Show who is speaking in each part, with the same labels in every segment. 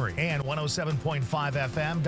Speaker 1: Amory, and 107.5 FM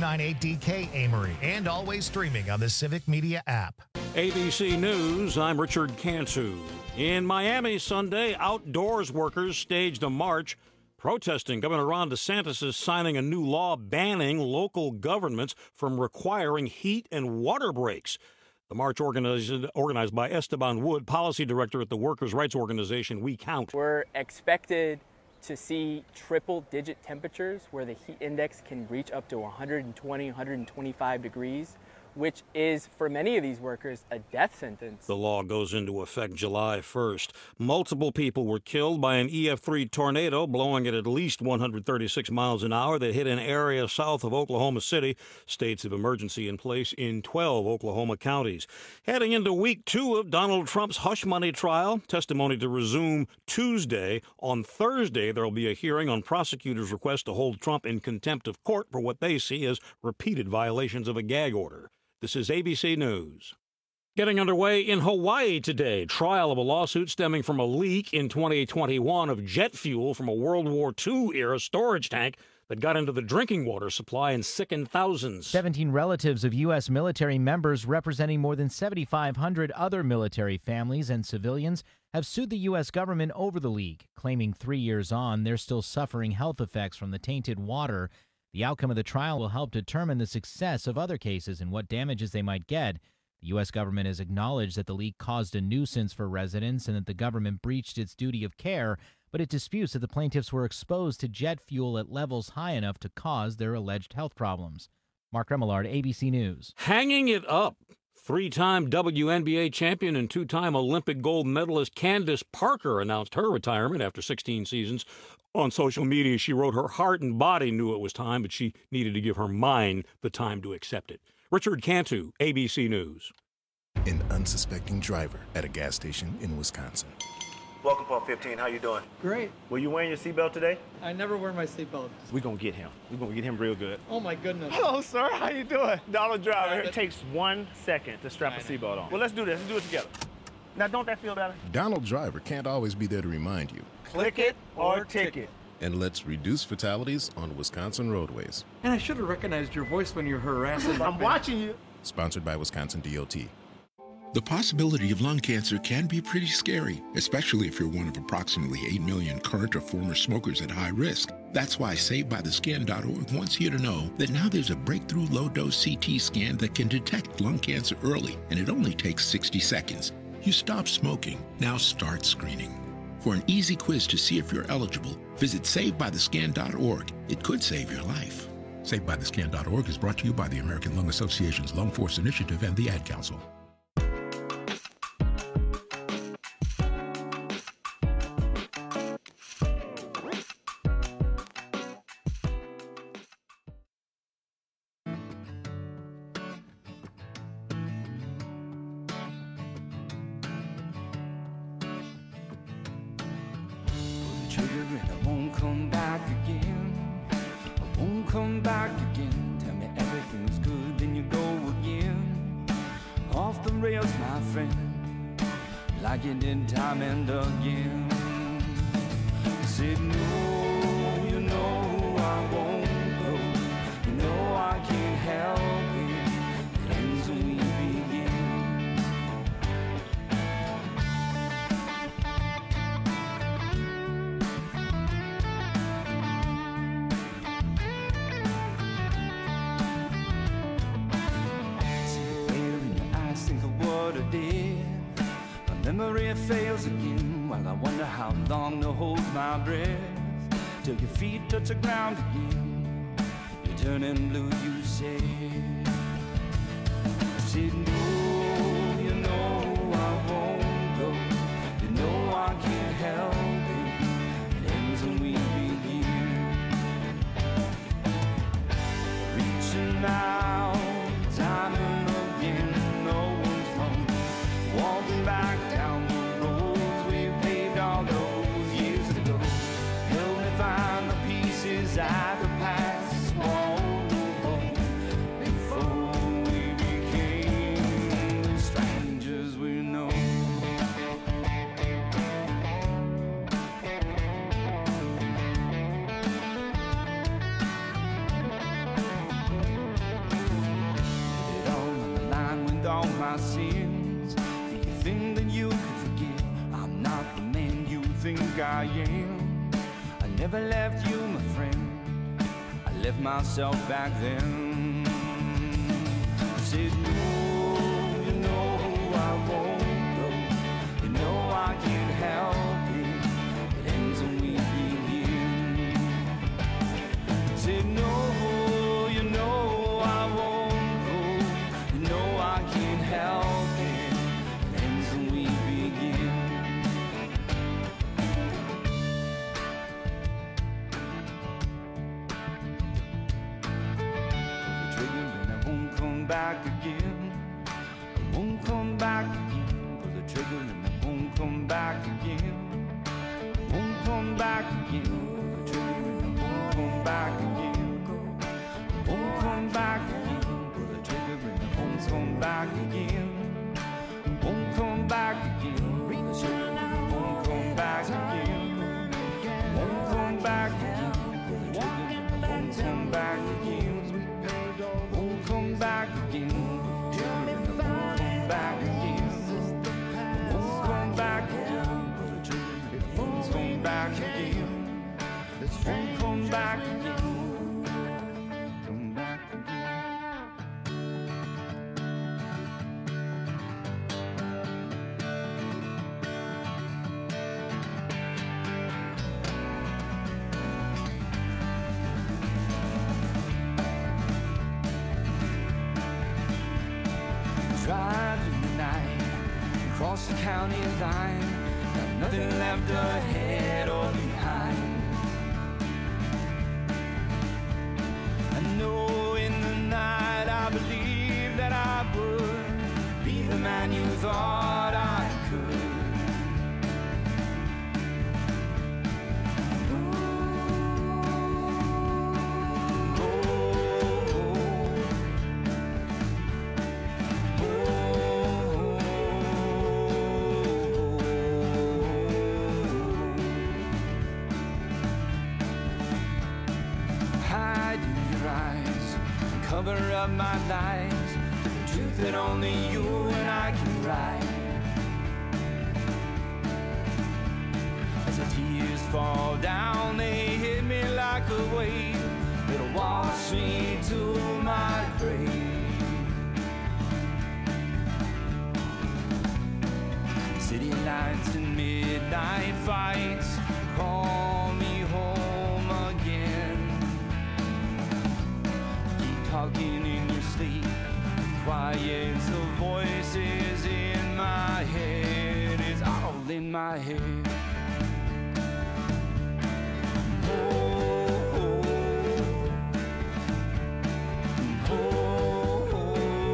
Speaker 1: W298DK Amory, and always streaming on the Civic Media app.
Speaker 2: ABC News, I'm Richard Cantu. In Miami Sunday, outdoors workers staged a march protesting Governor Ron DeSantis' signing a new law banning local governments from requiring heat and water breaks. The march organized by Esteban Wood, policy director at the workers' rights organization We Count.
Speaker 3: We're expected to see triple-digit temperatures where the heat index can reach up to 120, 125 degrees, which is, for many of these workers, a death sentence.
Speaker 2: The law goes into effect July 1st. Multiple people were killed by an EF3 tornado blowing at least 136 miles an hour that hit an area south of Oklahoma City. States of emergency in place in 12 Oklahoma counties. Heading into week 2 of Donald Trump's hush money trial, testimony to resume Tuesday. On Thursday, there will be a hearing on prosecutors' request to hold Trump in contempt of court for what they see as repeated violations of a gag order. This is ABC News. Getting underway in Hawaii today, trial of a lawsuit stemming from a leak in 2021 of jet fuel from a World War II-era storage tank that got into the drinking water supply and sickened thousands.
Speaker 4: 17 relatives of U.S. military members representing more than 7,500 other military families and civilians have sued the U.S. government over the leak, claiming 3 years on they're still suffering health effects from the tainted water. The outcome of the trial will help determine the success of other cases and what damages they might get. The U.S. government has acknowledged that the leak caused a nuisance for residents and that the government breached its duty of care, but it disputes that the plaintiffs were exposed to jet fuel at levels high enough to cause their alleged health problems. Mark Remillard, ABC News.
Speaker 2: Hanging it up. 3-time WNBA champion and 2-time Olympic gold medalist Candace Parker announced her retirement after 16 seasons. On social media, she wrote her heart and body knew it was time, but she needed to give her mind the time to accept it. Richard Cantu, ABC News.
Speaker 5: An unsuspecting driver at a gas station in Wisconsin.
Speaker 6: Welcome, Pump 15. How you doing?
Speaker 7: Great.
Speaker 6: Were you wearing your seatbelt today?
Speaker 7: I never wear my seatbelt.
Speaker 6: We're going to get him. We're going to get him real good.
Speaker 7: Oh, my goodness.
Speaker 6: Hello, sir. How you doing? Donald Driver. It takes 1 second to strap a seatbelt on. Well, let's do this. Let's do it together. Now, don't that feel better?
Speaker 5: Donald Driver can't always be there to remind you.
Speaker 6: Click it or ticket.
Speaker 5: And let's reduce fatalities on Wisconsin roadways.
Speaker 7: And I should have recognized your voice when you're harassing.
Speaker 6: I'm watching you.
Speaker 5: Sponsored by Wisconsin DOT.
Speaker 8: The possibility of lung cancer can be pretty scary, especially if you're one of approximately 8 million current or former smokers at high risk. That's why SaveByTheScan.org wants you to know that now there's a breakthrough low-dose CT scan that can detect lung cancer early, and it only takes 60 seconds. You stop smoking, now start screening. For an easy quiz to see if you're eligible, visit SaveByTheScan.org. It could save your life. SaveByTheScan.org is brought to you by the American Lung Association's Lung Force Initiative and the Ad Council.
Speaker 9: Memory fails again while I wonder how long to hold my breath till your feet touch the ground again. You're turning blue, you say. I said, no, you know I won't go. You know I can't help it. It ends when we begin. Reaching out, time and again, no one's home. Walking back down the roads we paved all those years ago. Help me find the pieces I could pass on the road before we became the strangers we know. sins. Do you think that you can forgive? I'm not the man you think I am. I never left you, my friend. I left myself back then. I said, no, you know I won't go. You know I can't help it. It ends when we begin. I said, no, you know I won't go. You know I can't help it. It ends when we begin. Back again, I won't come back again. Pull the trigger and I won't come back again. I won't come back again. Pull the trigger and I won't come back again. I won't come back again. Pull the trigger and I won't come back again. I won't come back again. Pull the trigger and I won't come back again. I won't come back again. Pull the trigger and I won't come back again. Won't come back again. Won't come back again. Won't come back again. Won't come back again. Won't come back again. Come back again. Driving the night across the county line, got nothing left ahead or behind. I know in the night I believed that I would be the man you thought I could. Cover up my lies to the truth that only you and I can write. As the tears fall down, they hit me like a wave. It'll wash me to my grave. City lights and midnight fights call me home again. Talking in your sleep, quiets the voices in my head. It's all in my head. Oh, oh, oh, oh,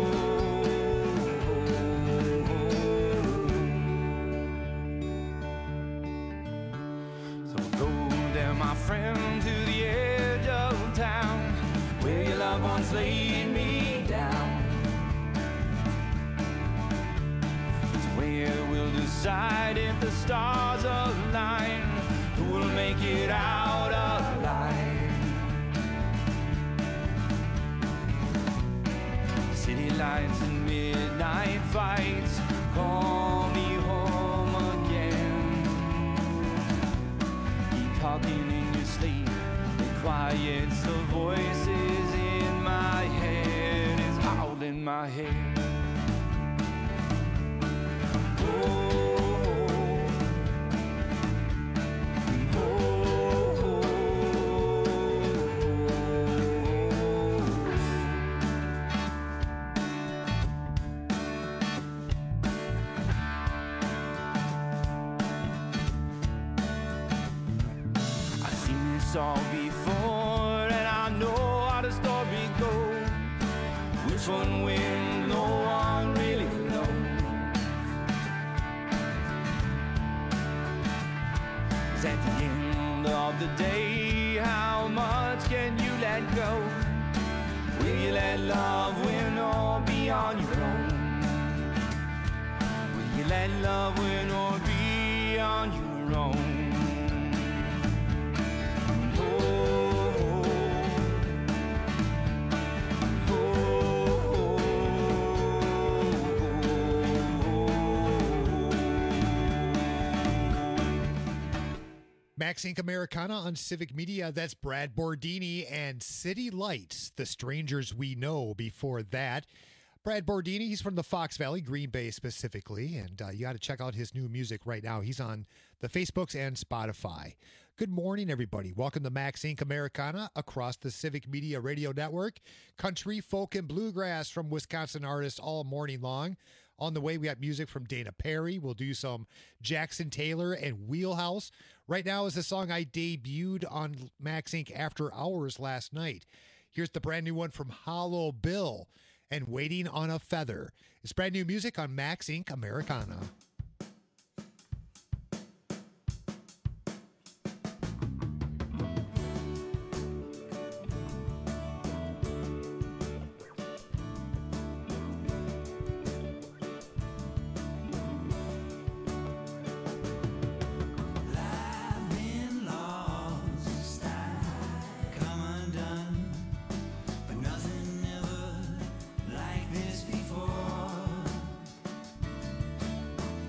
Speaker 9: oh. So go there, my friend, to the edge of town, where your loved ones laid me down. It's where we'll decide if the stars align, who will make it out alive. City lights and midnight fights call me home again. Keep talking in your sleep, it quiets the voices in my head. It's all in my head. Oh, oh, oh, I've seen this all before, and I know how the story goes. Which one wins? No one really knows. 'Cause at the end of the day, how much can you let go? Will you let love win or be on your own? Will you let love win or be on your own? Oh,
Speaker 10: Max Inc. Americana on Civic Media. That's Brad Bordini and City Lights, The Strangers We Know before that. Brad Bordini, he's from the Fox Valley, Green Bay specifically, and you got to check out his new music right now. He's on the Facebooks and Spotify. Good morning, everybody. Welcome to Max Inc. Americana across the Civic Media Radio Network. Country, folk, and bluegrass from Wisconsin artists all morning long. On the way, we got music from Dana Perry. We'll do some Jackson Taylor and Wheelhouse. Right now is the song I debuted on Max Inc. After Hours last night. Here's the brand new one from Hollow Bill and Waiting on a Feather. It's brand new music on Max Inc. Americana.
Speaker 9: Before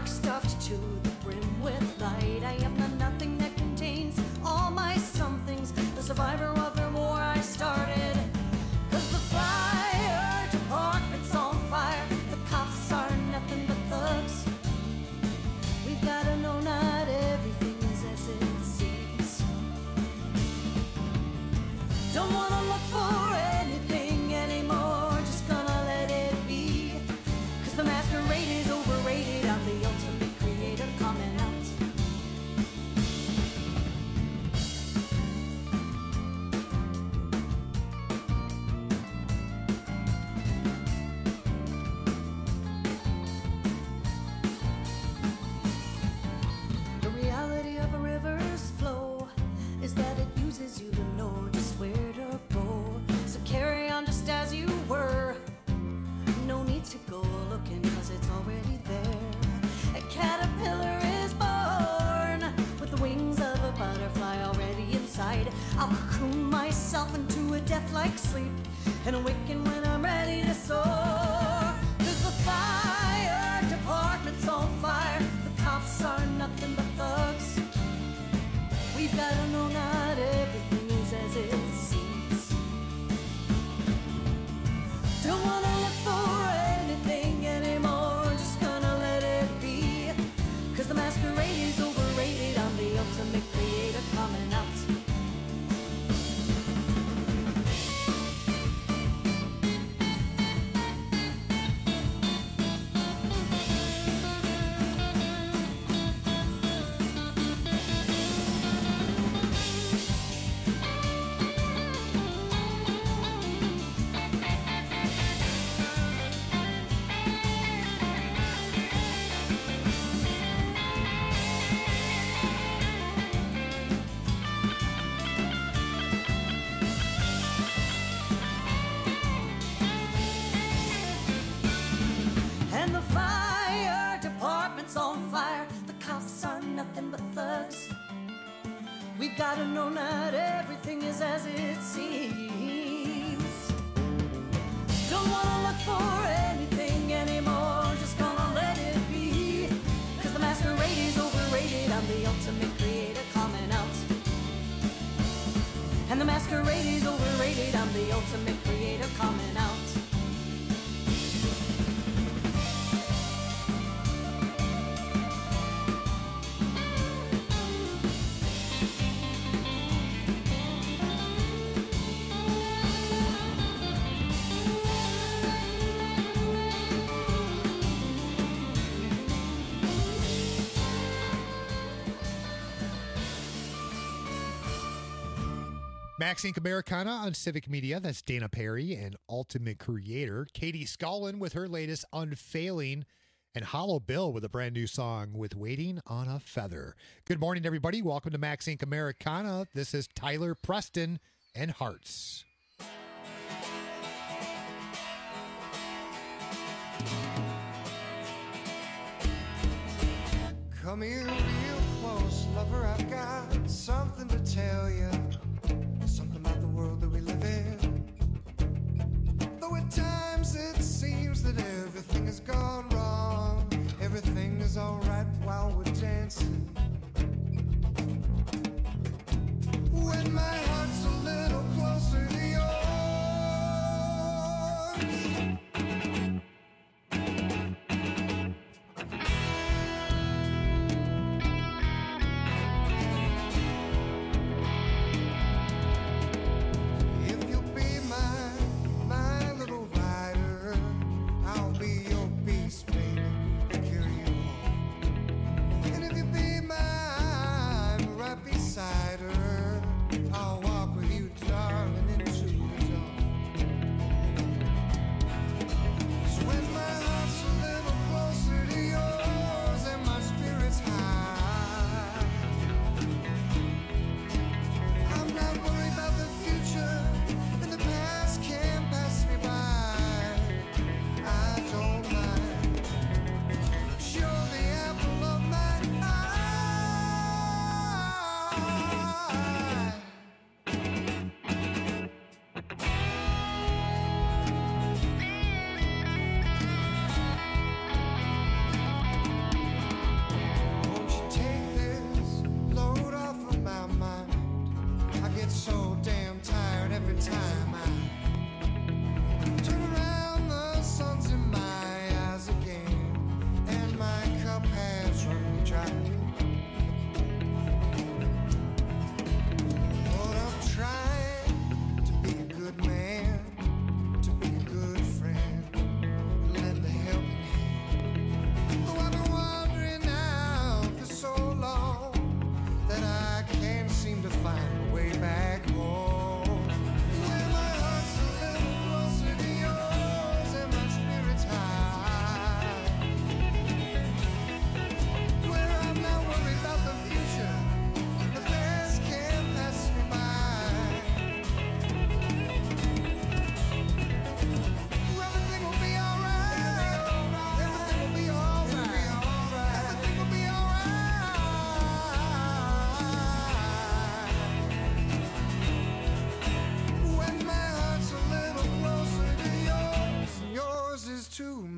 Speaker 11: dark stuffed to the brim with light. I am the nothing that contains all my somethings, the survivor of the war I started. 'Cause the fire department's on fire, the cops are nothing but thugs. We've gotta know not everything is as it seems. Don't wanna look for anything anymore, just gonna let it be. 'Cause the masquerade is overrated, I'm the ultimate creator coming out. The reality of a river's flow is that it uses you to know just where to go. So carry on just as you were. No need to go looking, 'cause it's already there. A caterpillar is born with the wings of a butterfly already inside. I'll cocoon myself into a death-like sleep and awaken when I'm ready to soar. 'Cause the fire department's on fire, the cops are nothing but thugs. We've gotta know not everything is as it seems. Don't wanna look for anything anymore, just gonna let it be. 'Cause the masquerade is overrated, I'm the ultimate creator coming out. And the fire department's on fire, the cops are nothing but thugs. We've gotta know not everything is as it seems. Don't wanna look for anything anymore, just gonna let it be. 'Cause the masquerade is overrated, I'm the ultimate creator coming out. And the masquerade is overrated, I'm the ultimate creator coming out.
Speaker 10: Max Inc. Americana on Civic Media. That's Dana Perry and Ultimate Creator. Katie Scullin with her latest Unfailing, and Hollow Bill with a brand new song with Waiting on a Feather. Good morning, everybody. Welcome to Max Inc. Americana. This is Tyler Preston and Hearts.
Speaker 12: Come here real close, lover, I've got something to tell you. Something about the world that we live in. Though at times it seems that everything has gone wrong, everything is alright while we're dancing. When my heart's a little closer to yours.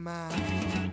Speaker 12: mine.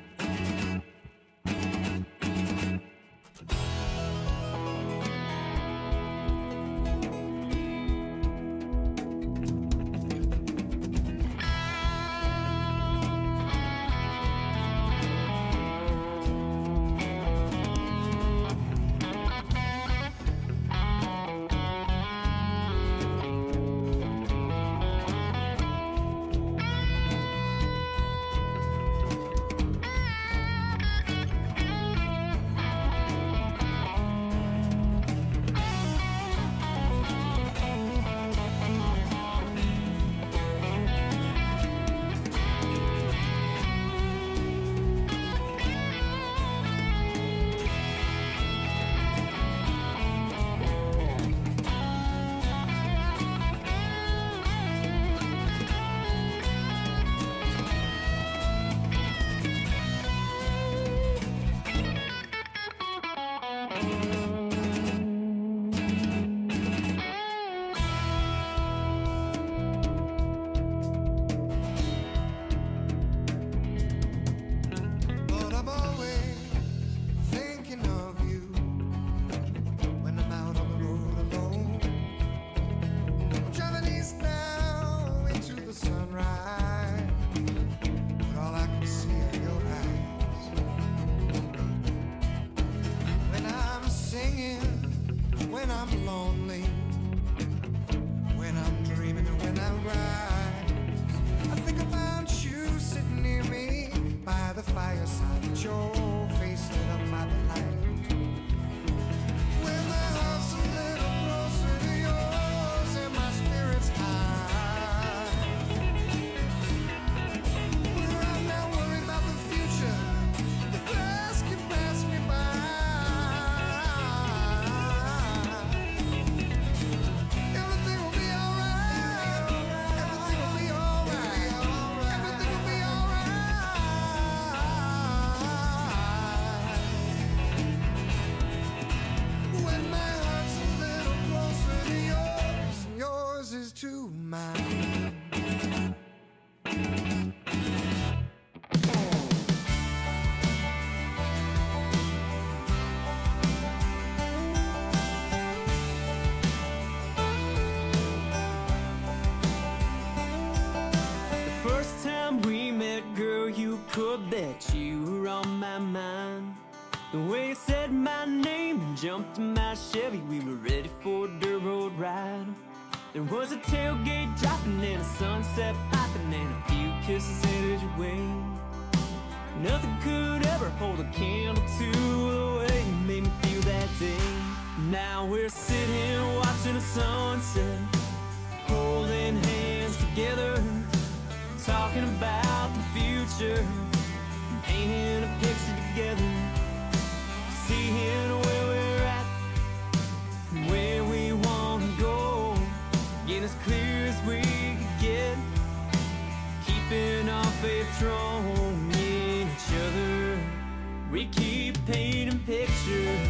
Speaker 12: But I'm always thinking of you when I'm out on the road alone. I'm driving east now into the sunrise, but all I can see are your eyes. When I'm singing, when I'm lonely, when I'm dreaming and when I rise, I think about you sitting near me by the fireside with your face lit up by the light. When my heart's a little closer to yours and my spirit's high, where I'm not worried about the future, the past can pass me by. Everything will be alright. Everything will be alright. Everything will be alright. When my heart's a little closer to yours, and yours is to mine.
Speaker 9: The first time we met, girl, you could bet you were on my mind. The way you said my name and jumped in my Chevy, we were ready for a dirt road ride. There was a tailgate dropping and a sunset popping and a few kisses headed your way. Nothing could ever hold a candle to the way you made me feel that day. Now we're sitting watching the sunset, holding hands together, talking about the future, painting a picture together, seeing where we're at, where we want to go, getting as clear as we could get, keeping our faith strong in each other. We keep painting pictures.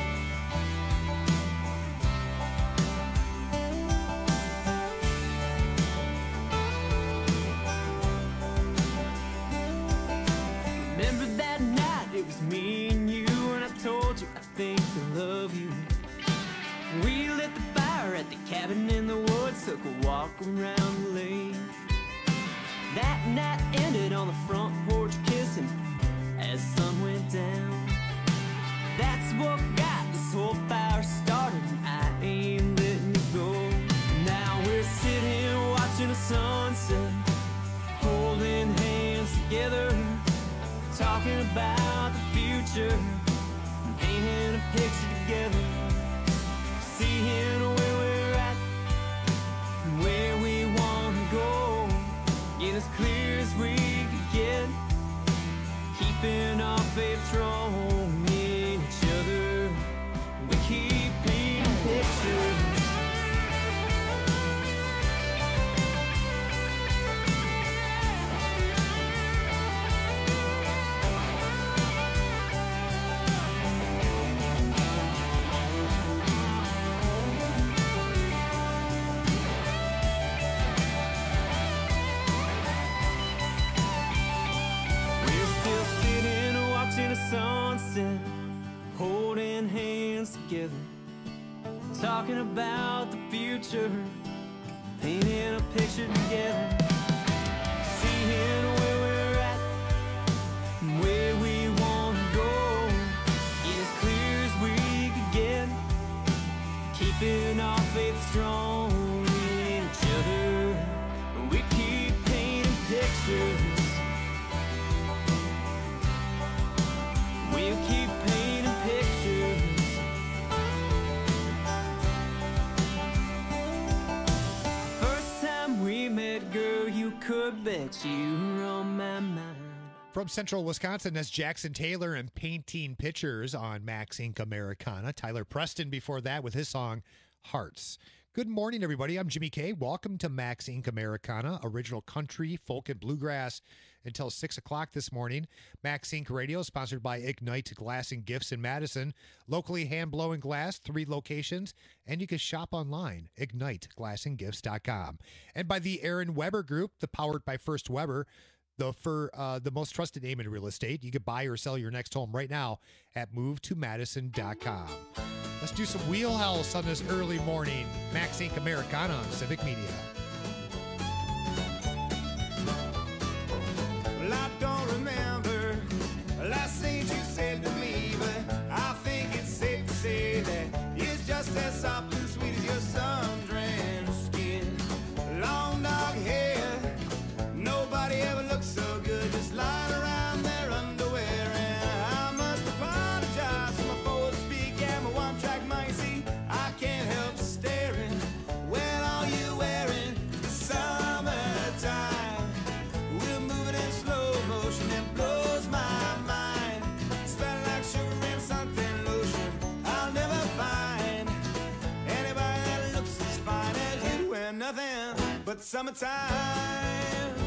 Speaker 9: Remember that night, it was me and you, and I told you I think I love you. We lit the fire at the cabin in the woods, took a walk around the lake. That night ended on the front porch kissing as the sun went down. That's what got this whole fire started, and I ain't letting you go. Now we're sitting watching the sunset, holding hands together, talking about the future, painting a picture together, seeing where we're at, where we want to go, getting as clear as we could get, keeping our faith strong in each other. We keep painting pictures. hands together, talking about the future, painting a picture together, seeing where we're at and where we want to go, as clear as we could get, keeping our faith strong in each other. We keep painting pictures. We'll keep painting pictures. First time we met, girl, you could bet you were on my mind.
Speaker 10: From Central Wisconsin, that's Jackson Taylor and Painting Pictures on Max Inc. Americana. Tyler Preston before that with his song Hearts. Good morning, everybody. I'm Jimmy K. Welcome to Max Inc. Americana, original country, folk, and bluegrass until 6 o'clock this morning. Max Inc. Radio, sponsored by Ignite Glass and Gifts in Madison. Locally hand-blowing glass, 3 locations, and you can shop online, igniteglassandgifts.com. And by the Aaron Weber Group, the powered by First Weber, the most trusted name in real estate. You can buy or sell your next home right now at movetomadison.com. Let's do some wheelhouse on this early morning. Max Inc. Americana on Civic Media.
Speaker 12: Well, I don't remember the last thing you said to me, but I think it's safe to say that it's just as soft and sweet as your sun-drenched skin. Long dark hair, nobody ever looks so good, just lying around their underwear. And I must apologize for my forward speak and my one-track mind. See, I can't help staring. When are you wearing the summertime? We're moving in slow motion, it blows my mind. Smelling like sugar and something lotion. I'll never find anybody that looks as fine as you and nothing but summertime.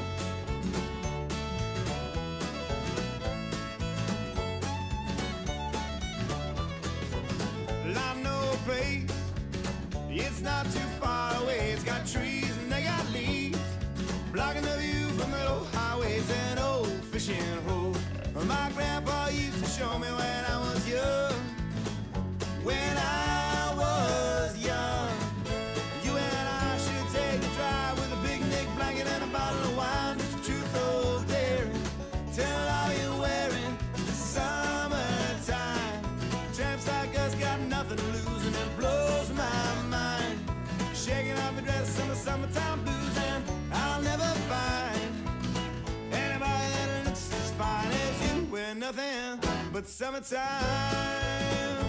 Speaker 12: Well, I know a place, it's not too far away. It's got trees and they got leaves, blocking the view from the old highways and old fishing hole. My grandpa used to show me when I was young. When I was young, you and I should take a drive with a picnic blanket and a bottle of wine. Just the truth over there. Tell all you're wearing the summertime. Tramps like us got nothing to lose and it blows my mind. Shaking off the dress in the summertime blues, and I'll never find anybody that looks as fine as you with nothing but summertime.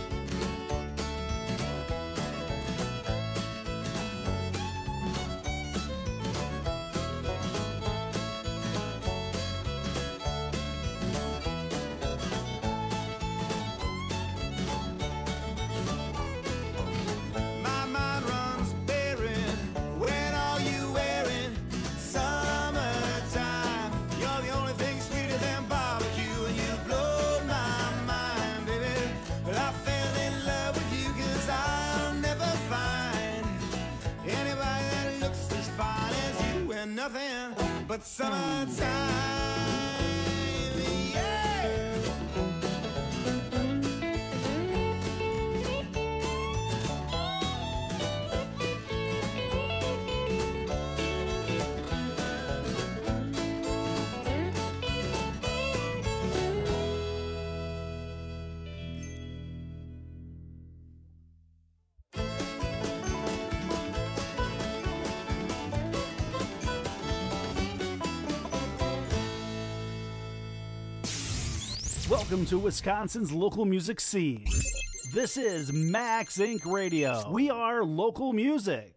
Speaker 12: My mind runs barren. When are you wearing summertime? You're the only thing sweeter than barbecue, and you blow my mind, baby. Well, I fell in love with you 'cause I'll never find anybody that looks as fine as you and nothing but summertime. Yeah.
Speaker 13: Welcome to Wisconsin's local music scene. This is Max Inc. Radio. We are local music.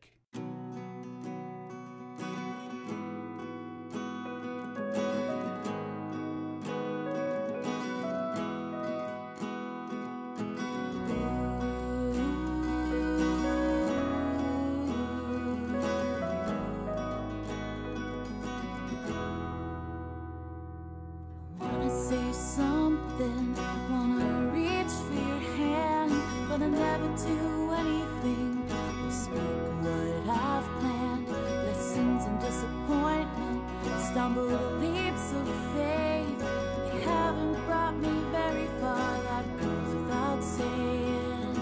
Speaker 11: Wanna say something, wanna reach for your hand, but I never do anything. Will speak what I've planned, blessings and disappointment, stumble leaps of faith. They haven't brought me very far, that goes without saying.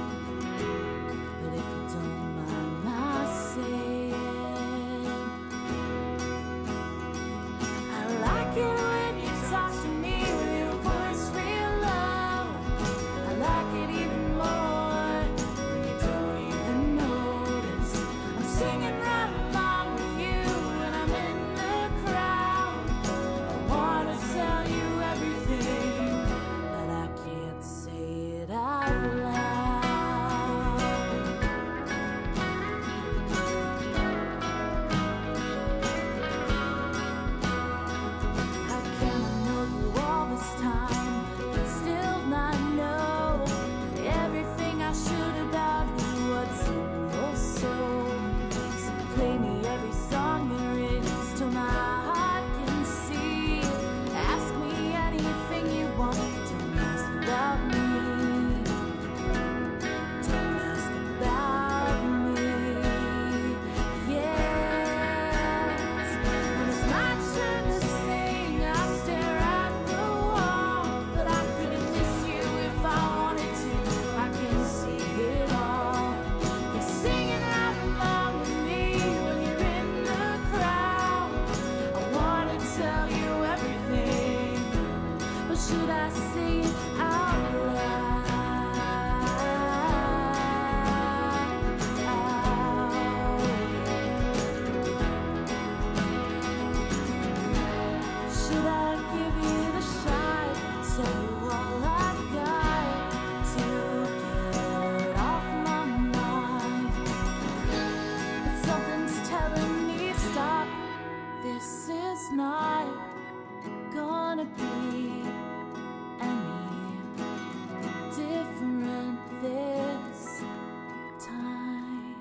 Speaker 11: gonna be any different this time.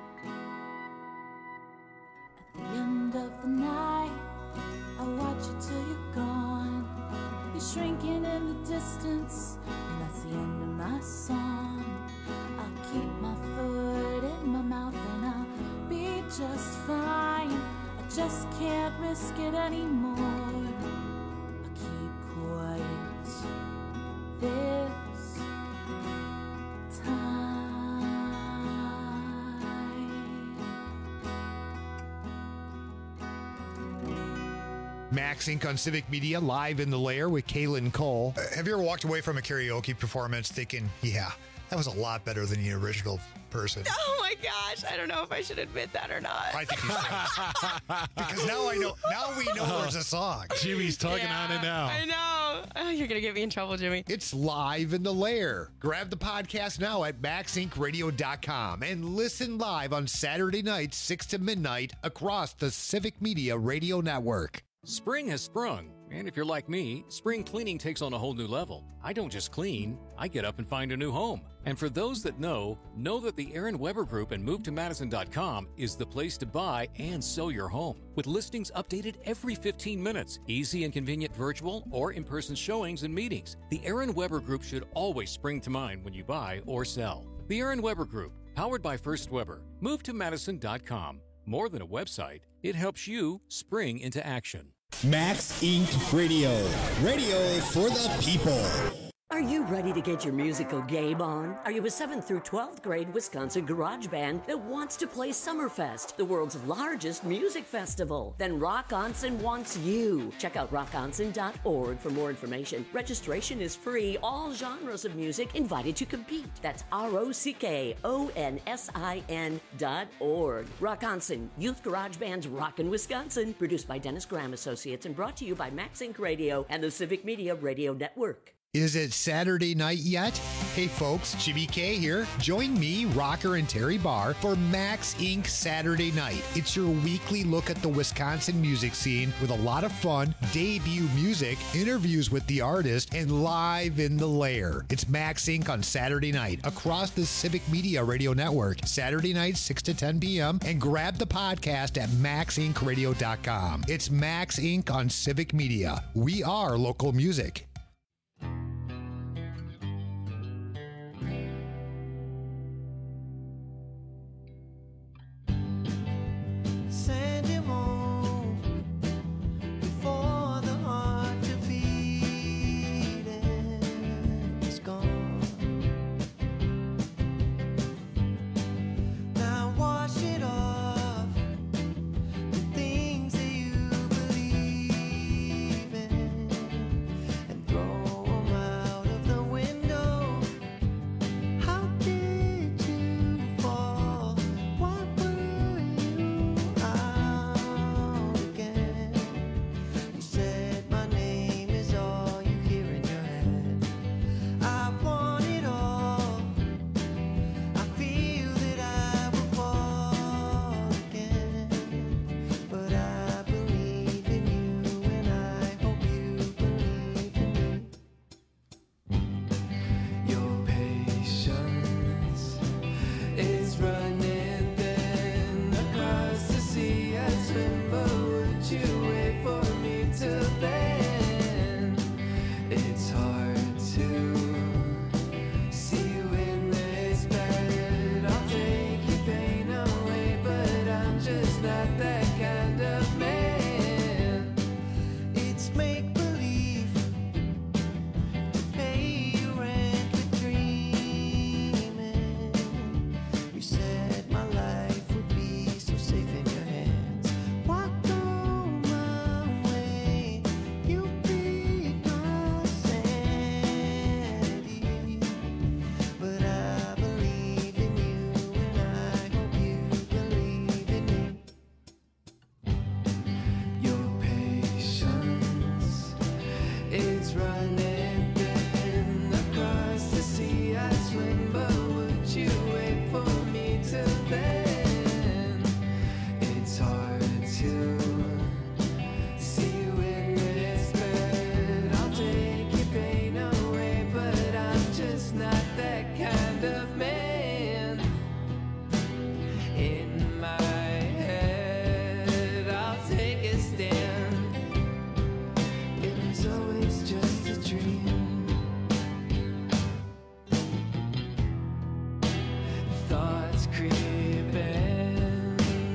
Speaker 11: At the end of the night, I watch you till you're gone. You're shrinking in the distance, and that's the end of my song. I'll keep my foot in my mouth and I'll be just fine. I just can't risk it anymore. I'll keep quiet this time.
Speaker 10: Max Inc. on Civic Media, live in the lair with Kaylin Cole.
Speaker 14: Have you ever walked away from a karaoke performance thinking, yeah, that was a lot better than the original person?
Speaker 15: Oh my gosh, I don't know if I should admit that or not.
Speaker 14: I think you should. Because now I know. Now we know there's a song.
Speaker 10: Jimmy's tugging on it now.
Speaker 15: I know. Oh, you're going to get me in trouble, Jimmy.
Speaker 10: It's live in the lair. Grab the podcast now at maxincradio.com and listen live on Saturday nights, 6 to midnight, across the Civic Media Radio Network.
Speaker 16: Spring has sprung, and if you're like me, spring cleaning takes on a whole new level. I don't just clean, I get up and find a new home. And for those that know that the Aaron Weber Group and MoveToMadison.com is the place to buy and sell your home. With listings updated every 15 minutes, easy and convenient virtual or in-person showings and meetings, the Aaron Weber Group should always spring to mind when you buy or sell. The Aaron Weber Group, powered by First Weber. MoveToMadison.com. More than a website, it helps you spring into action.
Speaker 17: Max Inc. Radio. Radio for the people.
Speaker 18: Are you ready to get your musical game on? Are you a 7th through 12th grade Wisconsin garage band that wants to play Summerfest, the world's largest music festival? Then Rockonson wants you. Check out rockonson.org for more information. Registration is free. All genres of music invited to compete. That's ROCKONSIN.org. Rockonson, Youth Garage Band's Rockin' Wisconsin. Produced by Dennis Graham Associates and brought to you by Max Inc. Radio and the Civic Media Radio Network.
Speaker 10: Is it Saturday night yet? Hey folks, Jimmy K here. Join me, Rocker and Terry Barr, for Max Inc. Saturday Night. It's your weekly look at the Wisconsin music scene with a lot of fun, debut music, interviews with the artist, and live in the lair. It's Max Inc. on Saturday night across the Civic Media Radio Network. Saturday night, 6 to 10 p.m. And grab the podcast at maxincradio.com. It's Max Inc. on Civic Media. We are local music.
Speaker 12: Send him home before the heart to beat is gone. Now wash it off, the things that you believe in, and
Speaker 9: was always just a dream. Thoughts creeping.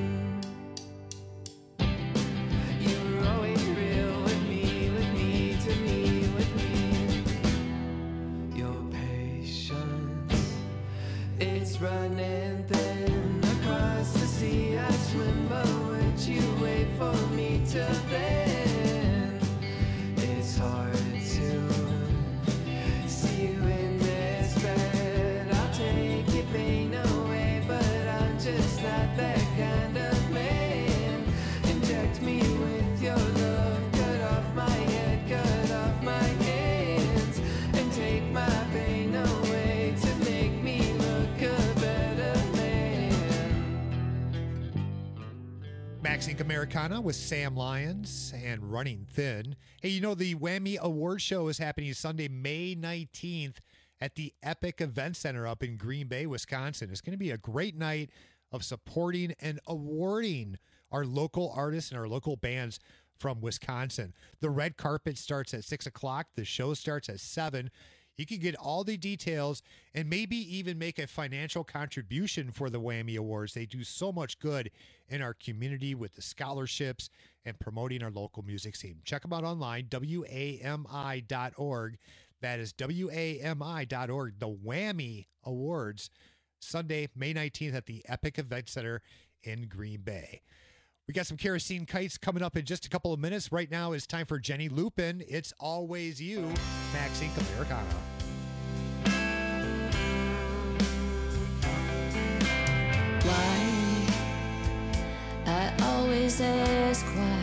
Speaker 9: You were always real with me, to me, with me. Your patience, it's running thin across the sea. I swim, but would you wait for me till then? It's hard to see you in this bed. I'll take your pain away, but I'm just not that kind of man. Inject me with your love, cut off my head, cut off my hands, and take my pain away to make me look a better man.
Speaker 10: Max Inc. Americana with Sam Lyons and Running Thin. Hey, you know, the Whammy Award Show is happening Sunday, May 19th at the Epic Event Center up in Green Bay, Wisconsin. It's going to be a great night of supporting and awarding our local artists and our local bands from Wisconsin. The red carpet starts at 6 o'clock. The show starts at 7. You can get all the details and maybe even make a financial contribution for the Whammy Awards. They do so much good in our community with the scholarships and promoting our local music scene. Check them out online, WAMI.org. That is WAMI.org. The Whammy Awards, Sunday, May 19th at the Epic Event Center in Green Bay. We got some Kerosene Kites coming up in just a couple of minutes. Right now it's time for Jenny Lupin. It's Always You, Max Inc. Americana.
Speaker 11: Why? I always ask why.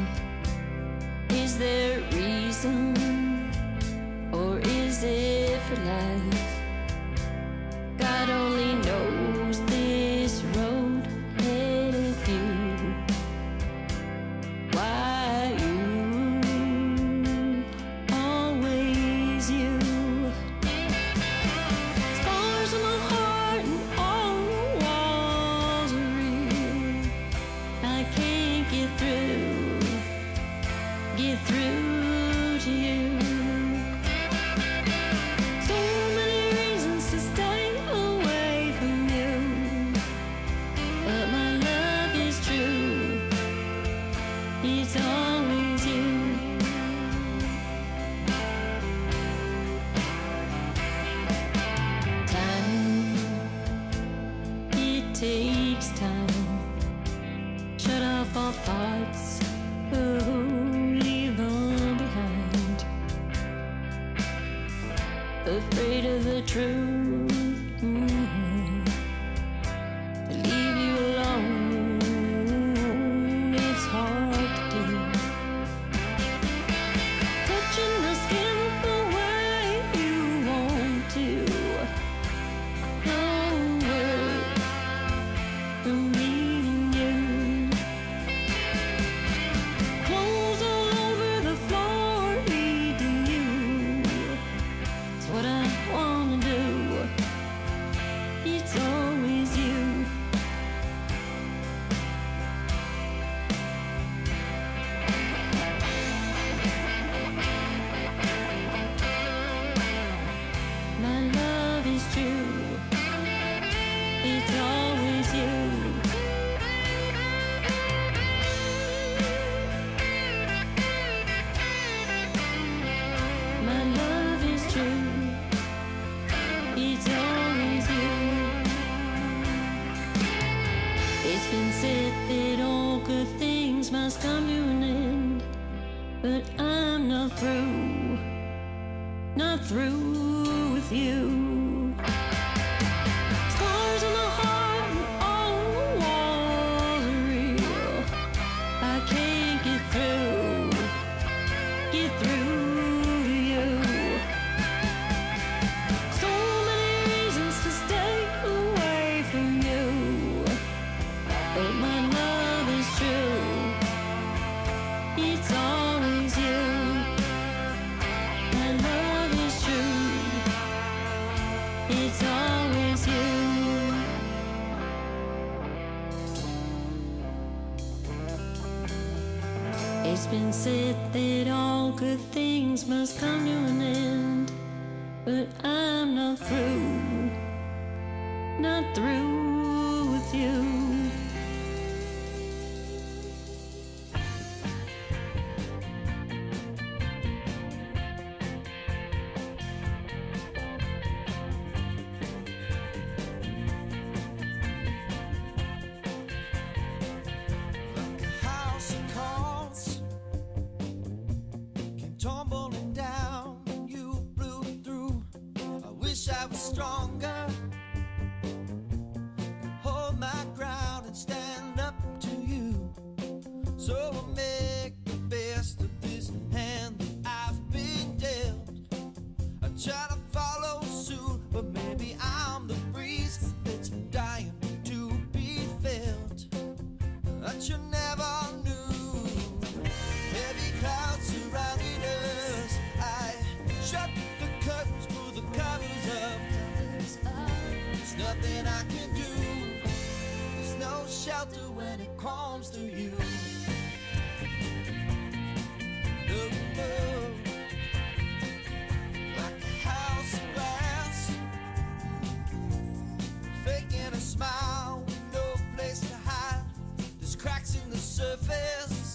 Speaker 11: Is there a reason? Or is it for life? God only knows this road ahead of you. Why you? Always you. Scars on my heart and all the walls are real. I can't get through to you. So many reasons to stay away from you, but my love is true. It's always you. Time, it takes time. Shut off all thoughts, leave them behind. Afraid of the truth, to leave you alone, it's hard to do. Touching the skin the way you want to. No words from me and you. Clothes all over the floor, leading you. It's what I wanna do. It's always you. My love is true. It's always you. My love is true. It's always you. It's been said that all good things must come to an end, but I'm not through with you. Scars on the heart and all the walls are real. I can't get through to you. So many reasons to stay away from you, but my love is true. It's always you. My love is true. It's always you. It's been said that all good things things must come to an end, but I'm not through with you.
Speaker 12: Tumbling down, you blew through. I wish I was stronger. Hold my ground and stand up to you. So I'll make the best of this hand that I've been dealt. I try to follow suit, but maybe I'm the breeze that's dying to be felt. That you never knew. Heavy clouds surrounding us. I shut the curtains, pull the covers up. There's nothing I can do. There's no shelter when it comes to you. No, no. Like a house of glass, faking a smile, no place to hide. There's cracks in the surface,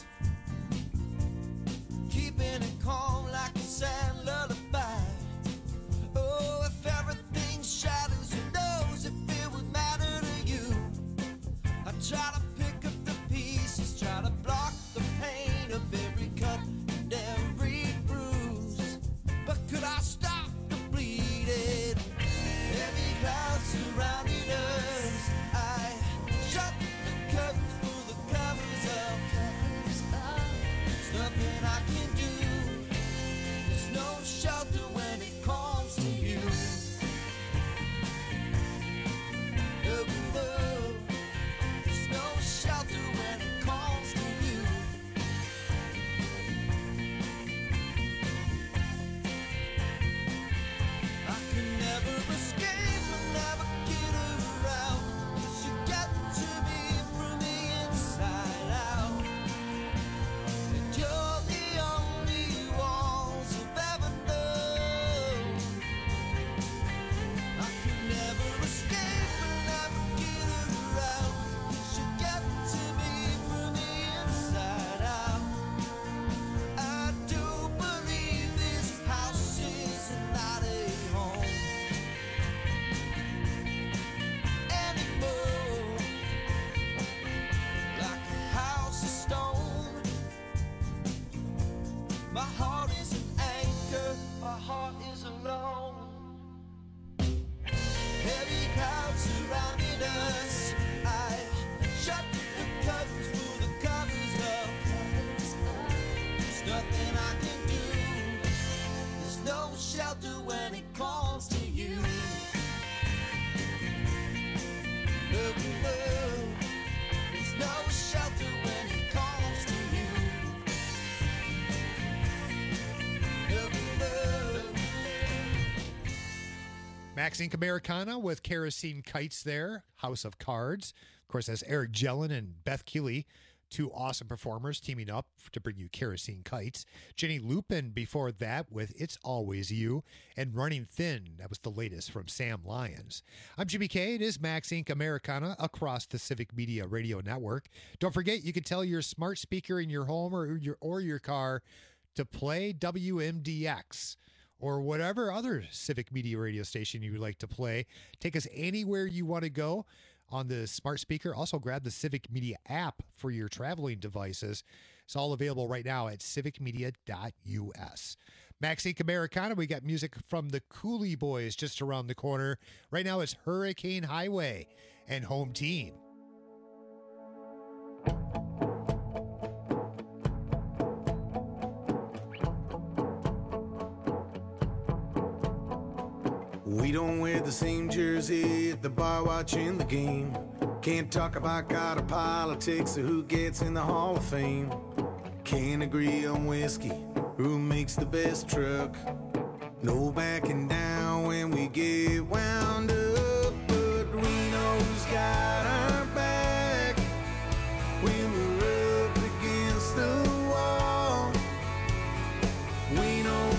Speaker 12: keeping it calm like a sad lullaby. Oh, if everything shatters, who knows if it would matter to you? I try to pick up the pieces, try to block the pain of every cut and every bruise. But could I stop the bleeding? Heavy clouds surrounding us. I shut the curtains, pull the covers up. There's nothing I can do. There's no shelter when it comes to you. Oh, oh. There's no shelter when it comes to you. I can never escape and never get around. 'Cause you get to me from the inside out. And you're the only walls I've ever known. I can never escape and never get around. 'Cause you get to me from the inside out. I do believe this house is not a home anymore. Like a house of stone, my heart is an anchor, my heart is alone. Heavy clouds surrounding us. I shut the curtains, pull the covers up. There's nothing I can do. There's no shelter when it comes to you. No, no. There's no shelter when it comes to you. No, no.
Speaker 10: Max Inc. Americana with Kerosene Kites there. House of Cards. Of course, that's Eric Jellin and Beth Keeley, two awesome performers teaming up to bring you Kerosene Kites. Jenny Lupin before that with It's Always You, and Running Thin. That was the latest from Sam Lyons. I'm Jimmy K. It is Max Inc. Americana across the Civic Media Radio Network. Don't forget, you can tell your smart speaker in your home or your car to play WMDX or whatever other Civic Media radio station you would like to play. Take us anywhere you want to go on the smart speaker. Also grab the Civic Media app for your traveling devices. It's all available right now at civicmedia.us. Max Inc. Americana, we got music from the Cooley Boys just around the corner. Right now it's Hurricane Highway and Home Team.
Speaker 19: We don't wear the same jersey at the bar watching the game. Can't talk about God or politics or who gets in the Hall of Fame. Can't agree on whiskey, who makes the best truck. No backing down when we get wound up, but we know who's got our back when we're up against the wall. We know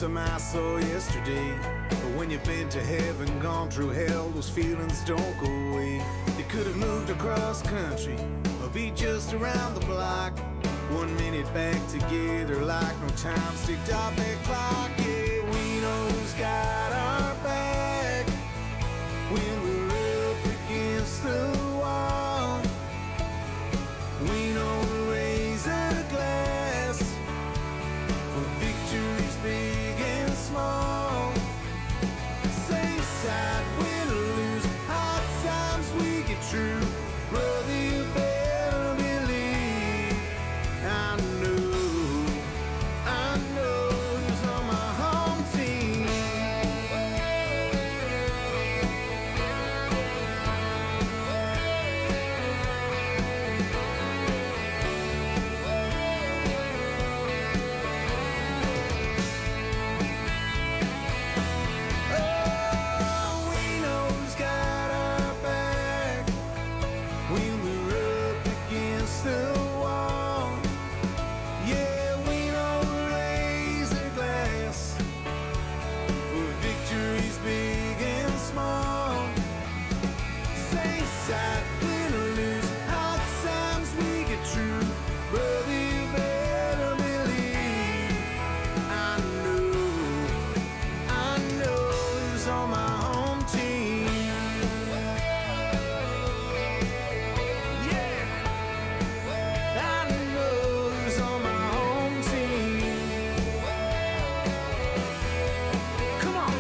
Speaker 19: some I saw yesterday. But when you've been to heaven, gone through hell, those feelings don't go away. You could have moved across country or be just around the block. 1 minute back together like no time sticked off that clock. Yeah, we know who's got our back when we're up against the wall. We know we'll raise a glass for victories big and small. Same side, win or lose, hard times we get through. Brother, you better believe I know who's on my home team. Oh, we know who's got our back when we're up against the wall. Yeah, we know we'll raise a glass for victories big and small. Same side, win or lose, hard times we get through. Brother, you better believe I know who's on my home team. Yeah, I know who's on my home team. Come on.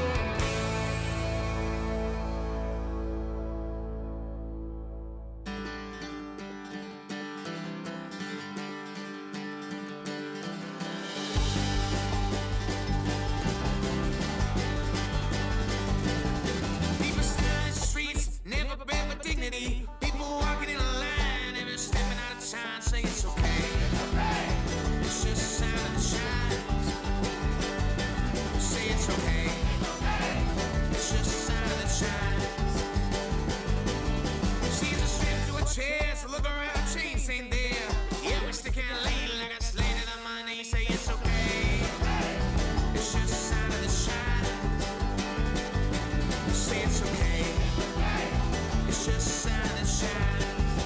Speaker 9: People standing in the streets, never been with dignity. People walking in a line, never stepping out of time, say it's okay. It's just a sign of the shines. Say it's okay. It's just a sign of the shines. She's a strip to a chair, so look around, chains ain't there. Yeah, we still can't lean like I slated on my knee, say it's okay. It's just a sign of the shines. Say it's okay. It's just a sign that shines.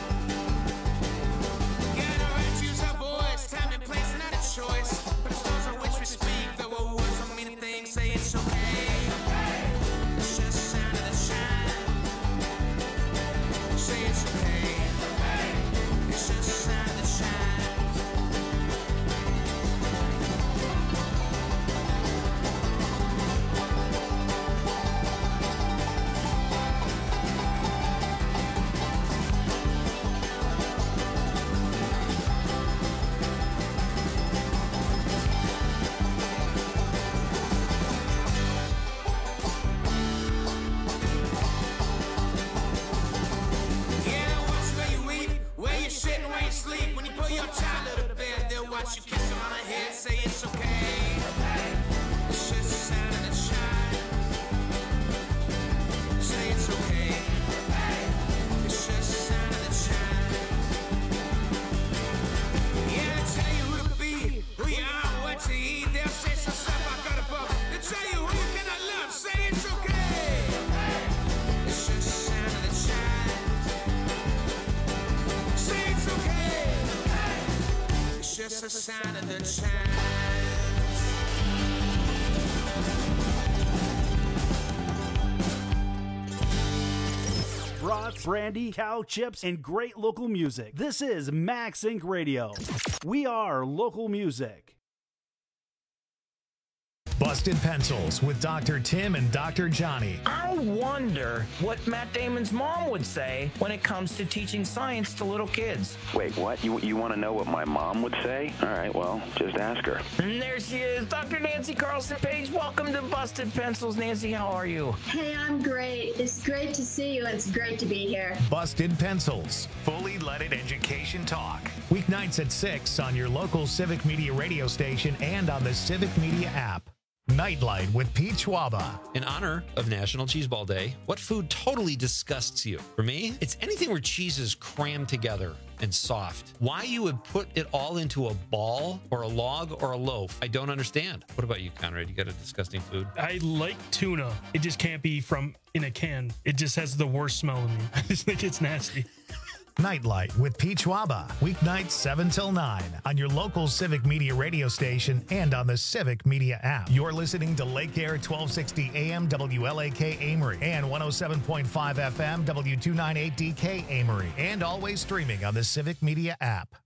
Speaker 9: Got a right to use our voice, time and place, not a choice. But it's those on which we speak, though our words don't mean a thing. Say it's okay. It's just a sign of the shine. Say it's okay. It's just a sign that shines. Yeah, watch where you eat, where you sit and where you sleep. When you put your child to bed, they'll watch you kiss them on the head. Say it's okay. It's just a sign of the shine. Say it's okay. It's just a sign of the shine. Yeah, they tell you who to be, who you are, what to eat. They'll say some stuff I got above. They tell you who you cannot love. Say it's okay. It's just a sign of the shine. Say it's okay. It's just a sign of the shine.
Speaker 13: Brats, brandy, cow chips, and great local music. This is Max Inc. Radio. We are local music.
Speaker 1: Busted Pencils with Dr. Tim and Dr. Johnny.
Speaker 20: I wonder what Matt Damon's mom would say when it comes to teaching science to little kids.
Speaker 21: Wait, what? You want to know what my mom would say? All right, well, just ask her.
Speaker 20: And there she is, Dr. Nancy Carlson Page. Welcome to Busted Pencils. Nancy, how are you?
Speaker 22: Hey, I'm great. It's great to see you. It's great to be here.
Speaker 1: Busted Pencils. Fully leaded education talk. Weeknights at 6 on your local Civic Media radio station and on the Civic Media app. Nightlight with Pete Schwaba.
Speaker 3: In honor of National Cheeseball Day, what food totally disgusts you? For me, it's anything where cheese is crammed together and soft. Why you would put it all into a ball or a log or a loaf, I don't understand. What about you, Conrad? You got a disgusting food?
Speaker 4: I like tuna. It just can't be from in a can. It just has the worst smell to me. I just think it's nasty.
Speaker 1: Nightlight with Pete Schwaba. Weeknights 7 till 9 on your local Civic Media radio station and on the Civic Media app. You're listening to Lake Air 1260 AM WLAK Amory and 107.5 FM W298DK Amory, and always streaming on the Civic Media app.